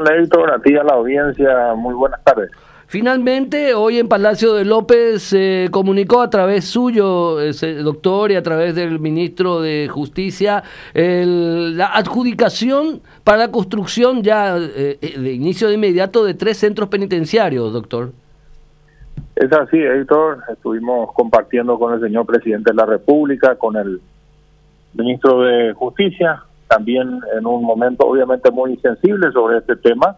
tal, Héctor? A ti, a la audiencia, muy buenas tardes. Finalmente, hoy en Palacio de López se comunicó a través suyo, doctor, y a través del ministro de Justicia, la adjudicación para la construcción ya de inicio de inmediato de 3 centros penitenciarios, doctor. Es así, Héctor. Estuvimos compartiendo con el señor presidente de la República, con el ministro de Justicia, también en un momento obviamente muy sensible sobre este tema.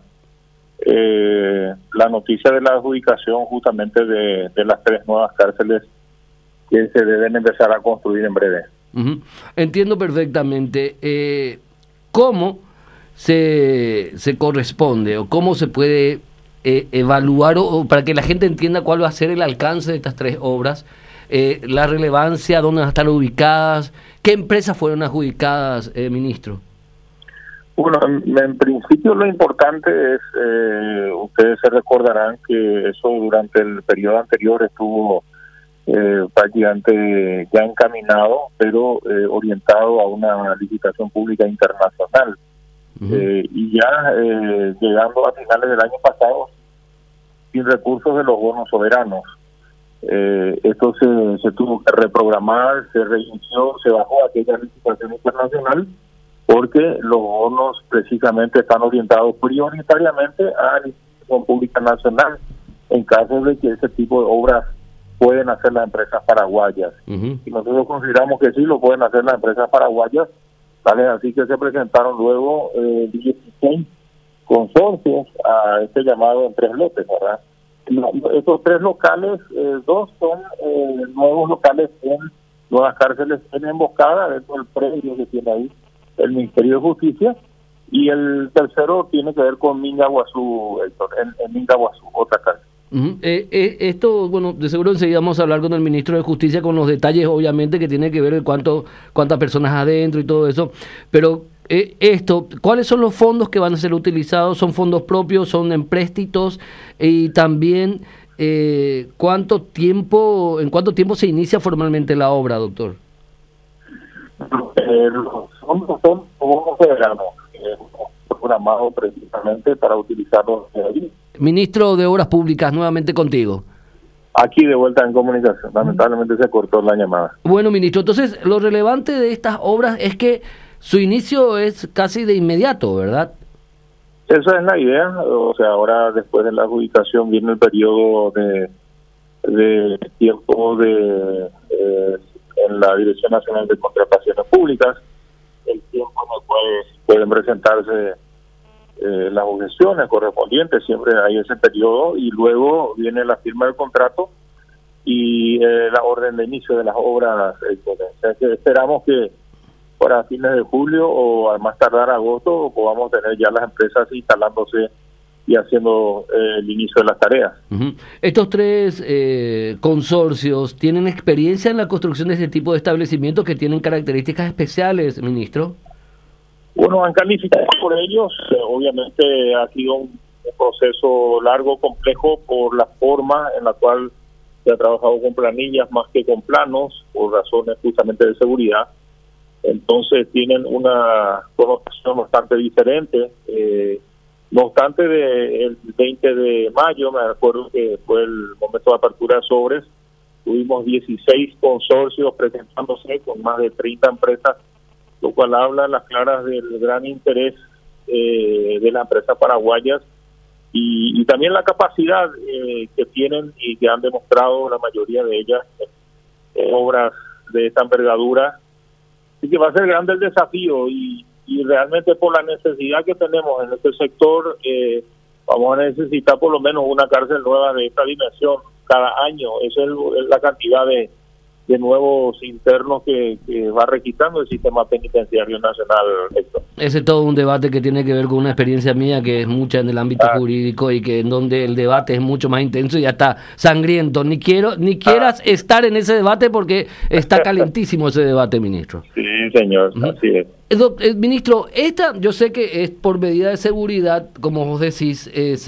La noticia de la adjudicación justamente de las 3 nuevas cárceles que se deben empezar a construir en breve. Entiendo perfectamente. ¿Cómo se corresponde o cómo se puede evaluar o para que la gente entienda cuál va a ser el alcance de estas 3 obras, la relevancia, dónde van a estar ubicadas, qué empresas fueron adjudicadas, ministro? Bueno, en principio lo importante es, ustedes se recordarán que eso durante el periodo anterior estuvo prácticamente ya encaminado, pero orientado a una licitación pública internacional. Y ya llegando a finales del año pasado, sin recursos de los bonos soberanos. Esto se tuvo que reprogramar, se reinició, se bajó aquella licitación internacional, porque los bonos precisamente están orientados prioritariamente a la licitación pública nacional en caso de que ese tipo de obras pueden hacer las empresas paraguayas. Y nosotros consideramos que sí lo pueden hacer las empresas paraguayas, ¿vale? Así que se presentaron luego 16 consorcios a este llamado en 3 lotes, ¿verdad? Estos 3 locales, 2 son nuevos locales en nuevas cárceles en Emboscada, dentro del predio que tiene ahí el Ministerio de Justicia, y el tercero tiene que ver con Mingaguazú, Héctor, en Mingaguazú, otra cárcel. Esto, bueno, de seguro enseguida vamos a hablar con el ministro de Justicia con los detalles, obviamente, que tiene que ver de cuántas personas adentro y todo eso, pero ¿cuáles son los fondos que van a ser utilizados? ¿Son fondos propios? ¿Son empréstitos? Y también, ¿en cuánto tiempo se inicia formalmente la obra, doctor? Los fondos son bonos soberanos, programados precisamente para utilizarlos ahí. Ministro de Obras Públicas, nuevamente contigo. Aquí de vuelta en comunicación, lamentablemente se cortó la llamada. Bueno, ministro, entonces lo relevante de estas obras es que su inicio es casi de inmediato, ¿verdad? Esa es la idea. O sea, ahora después de la adjudicación viene el periodo de tiempo en la Dirección Nacional de Contrataciones Públicas, el tiempo en el cual pueden presentarse las objeciones correspondientes, siempre hay ese periodo, y luego viene la firma del contrato y la orden de inicio de las obras. O sea, que esperamos que para fines de julio o a más tardar agosto podamos tener ya las empresas instalándose y haciendo el inicio de las tareas. Estos 3 consorcios tienen experiencia en la construcción de este tipo de establecimientos que tienen características especiales, ministro. Bueno, han calificado por ellos. Obviamente ha sido un proceso largo, complejo, por la forma en la cual se ha trabajado con planillas más que con planos, por razones justamente de seguridad. Entonces tienen una connotación bastante diferente. No obstante, el 20 de mayo, me acuerdo que fue el momento de apertura de sobres, tuvimos 16 consorcios presentándose con más de 30 empresas, lo cual habla a las claras del gran interés de las empresas paraguayas y también la capacidad que tienen y que han demostrado la mayoría de ellas en obras de esta envergadura. Así que va a ser grande el desafío y realmente por la necesidad que tenemos en este sector, vamos a necesitar por lo menos una cárcel nueva de esta dimensión cada año. Esa es la cantidad de nuevos internos que va registrando el sistema penitenciario nacional, Héctor. Ese es todo un debate que tiene que ver con una experiencia mía que es mucha en el ámbito jurídico y que en donde el debate es mucho más intenso y hasta sangriento. Ni quieras estar en ese debate porque está calentísimo ese debate, ministro. Sí, señor, así es. Ministro, yo sé que es por medida de seguridad, como vos decís,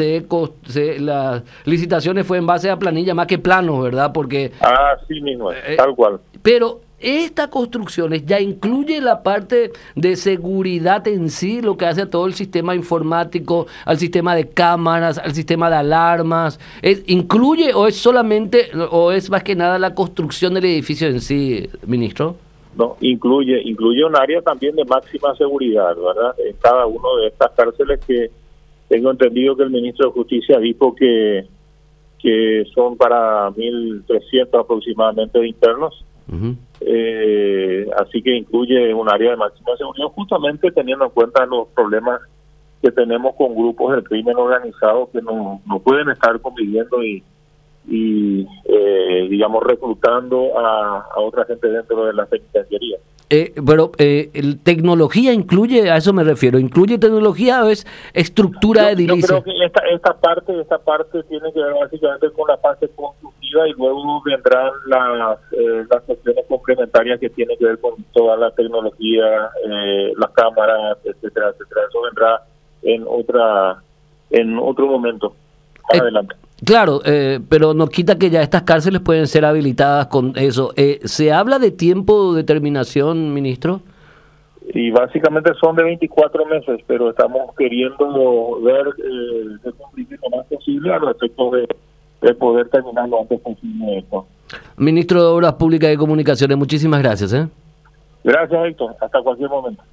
las licitaciones fue en base a planilla más que planos, ¿verdad? Porque sí mismo, tal cual. Pero ¿Esta construcciones ya incluye la parte de seguridad en sí, lo que hace a todo el sistema informático, al sistema de cámaras, al sistema de alarmas? ¿Incluye o es solamente, o es más que nada la construcción del edificio en sí, ministro? No, incluye un área también de máxima seguridad, ¿verdad? En cada una de estas cárceles que tengo entendido que el ministro de Justicia dijo que son para 1.300 aproximadamente de internos. Uh-huh. Así que incluye un área de máxima seguridad, justamente teniendo en cuenta los problemas que tenemos con grupos del crimen organizado que no pueden estar conviviendo y digamos, reclutando a otra gente dentro de la penitenciaría. Pero tecnología incluye, a eso me refiero, ¿incluye tecnología o es estructura edilicia? Yo creo que esta parte tiene que ver básicamente con la fase constructiva y luego vendrán las cuestiones complementarias que tienen que ver con toda la tecnología, las cámaras, etcétera, etcétera. Eso vendrá en otro momento, más adelante. Claro, pero no quita que ya estas cárceles pueden ser habilitadas con eso. ¿Se habla de tiempo de terminación, ministro? Y básicamente son de 24 meses, pero estamos queriendo ver de cumplir lo más posible a los efectos de poder terminar lo antes posible esto. Ministro de Obras Públicas y Comunicaciones, muchísimas gracias. Gracias, Héctor. Hasta cualquier momento.